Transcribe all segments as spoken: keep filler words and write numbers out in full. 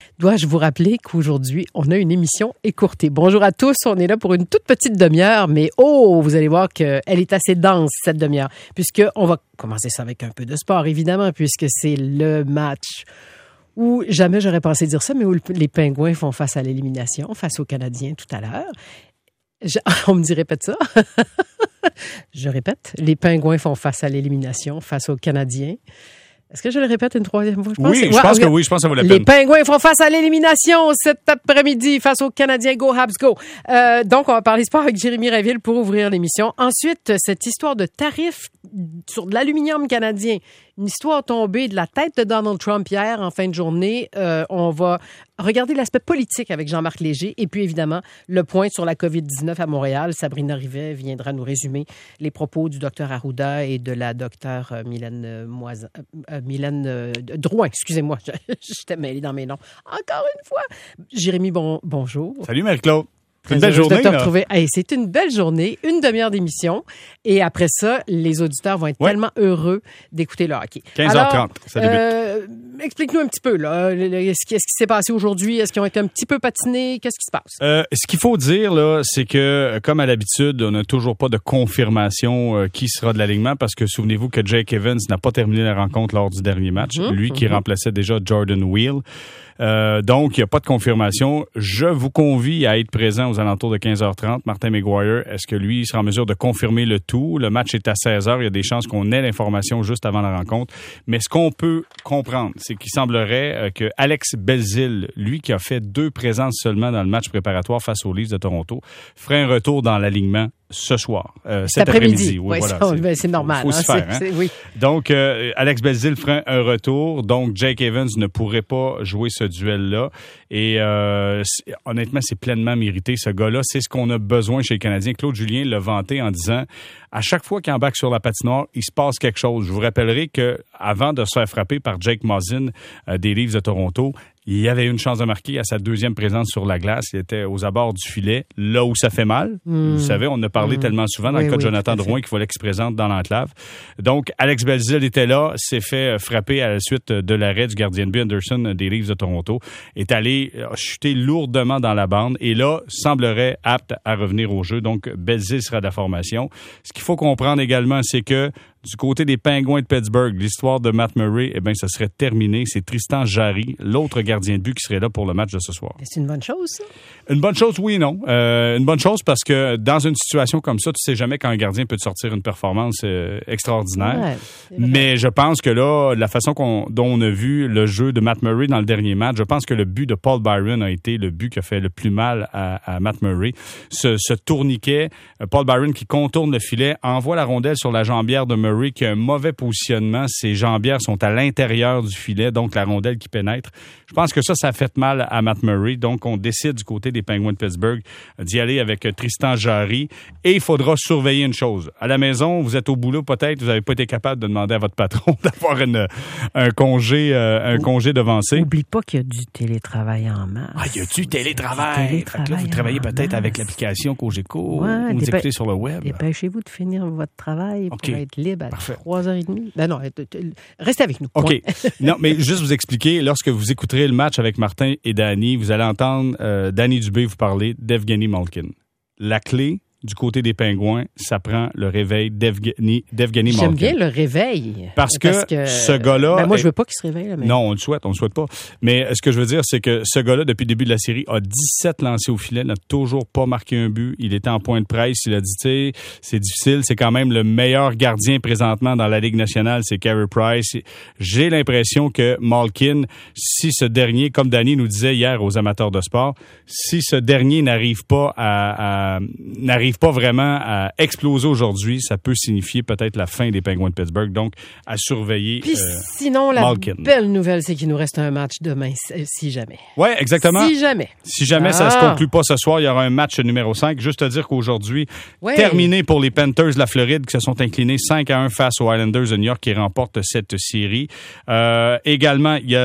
Dois-je vous rappeler qu'aujourd'hui, on a une émission écourtée. Bonjour à tous, on est là pour une toute petite demi-heure, mais oh, vous allez voir qu'elle est assez dense, cette demi-heure, puisqu'on va commencer ça avec un peu de sport, évidemment, puisque c'est le match où jamais j'aurais pensé dire ça, mais où les Pingouins font face à l'élimination, face aux Canadiens tout à l'heure. Je, on me dit, répète ça. Je répète, les Pingouins font face à l'élimination, face aux Canadiens. Est-ce que je le répète une troisième fois? Je pense oui, que, je ouais, pense okay. que oui, je pense que ça vaut la peine. Les Pingouins font face à l'élimination cet après-midi face aux Canadiens. Go Habs, go! Euh, donc, on va parler sport avec Jérémy Rainville pour ouvrir l'émission. Ensuite, cette histoire de tarifs sur de l'aluminium canadien. Une histoire tombée de la tête de Donald Trump hier en fin de journée. Euh, on va regarder l'aspect politique avec Jean-Marc Léger et puis évidemment le point sur la covid dix-neuf à Montréal. Sabrina Rivet viendra nous résumer les propos du docteur Arruda et de la docteure Mylène Moisin, euh, Mylène euh, Drouin. Excusez-moi, j'étais mêlée dans mes noms. Encore une fois. Jérémy, bon, bonjour. Salut Marie-Claude. C'est une Très belle journée, de te là. retrouver. Hey, c'est une belle journée, une demi-heure d'émission. Et après ça, les auditeurs vont être ouais. tellement heureux d'écouter le hockey. quinze heures trente, ça débute. Euh, explique-nous un petit peu, là. Qu'est-ce qui, qu'est-ce qui s'est passé aujourd'hui? Est-ce qu'ils ont été un petit peu patinés? Qu'est-ce qui se passe? Euh, ce qu'il faut dire, là, c'est que, comme à l'habitude, on n'a toujours pas de confirmation euh, qui sera de l'alignement parce que souvenez-vous que Jake Evans n'a pas terminé la rencontre lors du dernier match. Mm-hmm. Lui qui mm-hmm. remplaçait déjà Jordan Wheel. Euh, donc, il n'y a pas de confirmation. Je vous convie à être présent aux alentours de quinze heures trente. Martin McGuire, est-ce que lui sera en mesure de confirmer le tout? Le match est à seize heures. Il y a des chances qu'on ait l'information juste avant la rencontre. Mais ce qu'on peut comprendre, c'est qu'il semblerait que Alex Belzile, lui qui a fait deux présences seulement dans le match préparatoire face aux Leafs de Toronto, ferait un retour dans l'alignement ce soir, euh, cet, cet après-midi. après-midi. Oui, oui, voilà, c'est, c'est, c'est normal. Faut hein, se faire, c'est, hein? c'est, oui. Donc, euh, Alex Belzile ferait un retour. Donc, Jake Evans ne pourrait pas jouer ce duel-là. Et euh, c'est, honnêtement, c'est pleinement mérité. Ce gars-là, c'est ce qu'on a besoin chez les Canadiens. Claude Julien l'a vanté en disant, à chaque fois qu'il embarque sur la patinoire, il se passe quelque chose. Je vous rappellerai que avant de se faire frapper par Jake Muzzin euh, des Leafs de Toronto, il y avait une chance de marquer à sa deuxième présence sur la glace. Il était aux abords du filet, là où ça fait mal. Mmh. Vous savez, on en a parlé mmh. tellement souvent dans oui, le cas oui, de Jonathan Drouin qu'il fallait qu'il se présente dans l'enclave. Donc, Alex Belzile était là, s'est fait frapper à la suite de l'arrêt du gardien de but Anderson des Leafs de Toronto, est allé chuter lourdement dans la bande et là, semblerait apte à revenir au jeu. Donc, Belzile sera de la formation. Ce qu'il faut comprendre également, c'est que du côté des Pingouins de Pittsburgh, l'histoire de Matt Murray, eh bien, ça serait terminé. C'est Tristan Jarry, l'autre gardien de but qui serait là pour le match de ce soir. C'est une bonne chose, ça? Une bonne chose, oui et non. Euh, une bonne chose parce que dans une situation comme ça, tu sais jamais quand un gardien peut te sortir une performance euh, extraordinaire. Ouais, mais je pense que là, la façon qu'on, dont on a vu le jeu de Matt Murray dans le dernier match, je pense que le but de Paul Byron a été le but qui a fait le plus mal à, à Matt Murray. Ce, ce tourniquet, Paul Byron qui contourne le filet, envoie la rondelle sur la jambière de Murray qui a un mauvais positionnement. Ses jambières sont à l'intérieur du filet, donc la rondelle qui pénètre. Je pense que ça, ça a fait mal à Matt Murray. Donc, on décide du côté des Penguins de Pittsburgh d'y aller avec Tristan Jarry. Et il faudra surveiller une chose. À la maison, vous êtes au boulot peut-être, vous n'avez pas été capable de demander à votre patron d'avoir une, un congé euh, un congé devancé. Oublie pas qu'il y a du télétravail en masse. Ah, il y a du télétravail. télétravail là, vous travaillez peut-être masse. Avec l'application Cogeco ouais, ou vous dépê- écoutez sur le web. Dépêchez-vous de finir votre travail okay. pour être libre à Parfait. trois heures trente. Ben non, restez avec nous. OK. Non, mais juste vous expliquer, lorsque vous écouterez le match avec Martin et Danny, vous allez entendre euh, Danny Dubé vous parler d'Evgeny Malkin. La clé du côté des Pingouins, ça prend le réveil d'Evgeny, d'Evgeny Malkin. J'aime bien le réveil. Parce que, parce que ce gars-là... Ben moi, je veux pas qu'il se réveille. Là, mais... Non, on le souhaite, on le souhaite pas. Mais ce que je veux dire, c'est que ce gars-là, depuis le début de la série, a dix-sept lancés au filet, n'a toujours pas marqué un but. Il était en point de presse, il a dit, tu sais, c'est difficile, c'est quand même le meilleur gardien présentement dans la Ligue nationale, c'est Carey Price. J'ai l'impression que Malkin, si ce dernier, comme Danny nous disait hier aux amateurs de sport, si ce dernier n'arrive pas à, à n'arrive pas vraiment à exploser aujourd'hui, ça peut signifier peut-être la fin des Penguins de Pittsburgh. Donc, à surveiller. Puis euh, sinon, la Malkin. belle nouvelle, c'est qu'il nous reste un match demain, si jamais. Oui, exactement. Si jamais. Si jamais ah. ça ne se conclut pas ce soir, il y aura un match numéro cinq. Juste à dire qu'aujourd'hui, ouais. terminé pour les Panthers de la Floride qui se sont inclinés cinq à un face aux Islanders de New York qui remportent cette série. Euh, également, il y a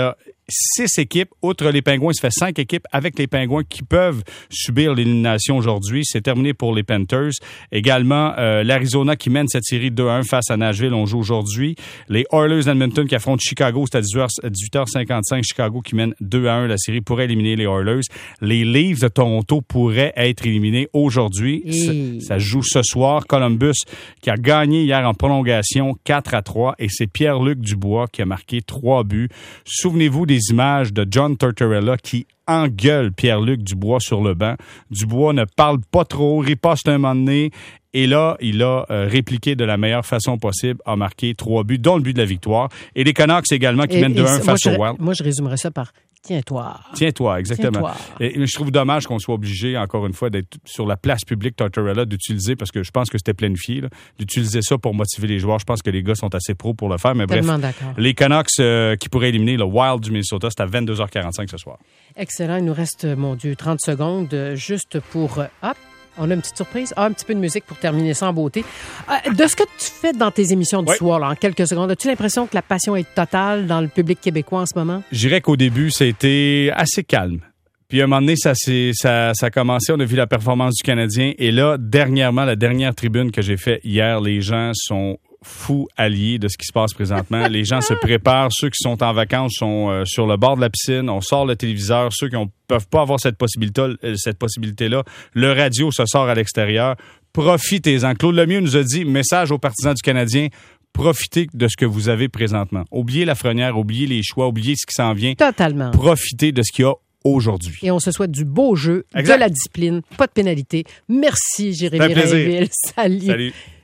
six équipes. Outre les Pingouins, ça fait cinq équipes avec les Pingouins qui peuvent subir l'élimination aujourd'hui. C'est terminé pour les Panthers. Également, euh, l'Arizona qui mène cette série deux à un face à Nashville. On joue aujourd'hui. Les Oilers d'Edmonton qui affrontent Chicago. C'est à dix-huit heures cinquante-cinq. Chicago qui mène deux à un. La série pourrait éliminer les Oilers. Les Leafs de Toronto pourraient être éliminés aujourd'hui. Et... Ça, ça joue ce soir. Columbus qui a gagné hier en prolongation quatre à trois. Et c'est Pierre-Luc Dubois qui a marqué trois buts. Souvenez-vous des images de John Tortorella qui engueule Pierre-Luc Dubois sur le banc. Dubois ne parle pas trop, riposte un moment donné. Et là, il a euh, répliqué de la meilleure façon possible, a marqué trois buts, dont le but de la victoire. Et les Canucks également qui et, mènent deux à un face moi, au Wild. Moi, je résumerais ça par tiens-toi. Tiens-toi, exactement. Tiens-toi. Et je trouve dommage qu'on soit obligé, encore une fois, d'être sur la place publique Tortorella, d'utiliser, parce que je pense que c'était planifié, là, d'utiliser ça pour motiver les joueurs. Je pense que les gars sont assez pros pour le faire. Mais Tellement bref, d'accord. Les Canucks euh, qui pourraient éliminer le Wild du Minnesota, c'est à vingt-deux heures quarante-cinq ce soir. Excellent. Il nous reste, mon Dieu, trente secondes juste pour... Hop. On a une petite surprise. Ah, un petit peu de musique pour terminer ça en beauté. Euh, de ce que tu fais dans tes émissions du oui. soir, là, en quelques secondes, as-tu l'impression que la passion est totale dans le public québécois en ce moment? Je dirais qu'au début, ça a été assez calme. Puis à un moment donné, ça, ça, ça a commencé, on a vu la performance du Canadien. Et là, dernièrement, la dernière tribune que j'ai faite hier, les gens sont fous alliés de ce qui se passe présentement. Les gens se préparent. Ceux qui sont en vacances sont euh, sur le bord de la piscine. On sort le téléviseur. Ceux qui ne peuvent pas avoir cette possibilité, euh, cette possibilité-là, le radio se sort à l'extérieur. Profitez-en. Claude Lemieux nous a dit, message aux partisans du Canadien, profitez de ce que vous avez présentement. Oubliez Lafrenière, oubliez les choix, oubliez ce qui s'en vient. Totalement. Profitez de ce qu'il y a aujourd'hui. Et on se souhaite du beau jeu, exact. De la discipline, pas de pénalité. Merci, Jérémy Rainville. Salut. Salut.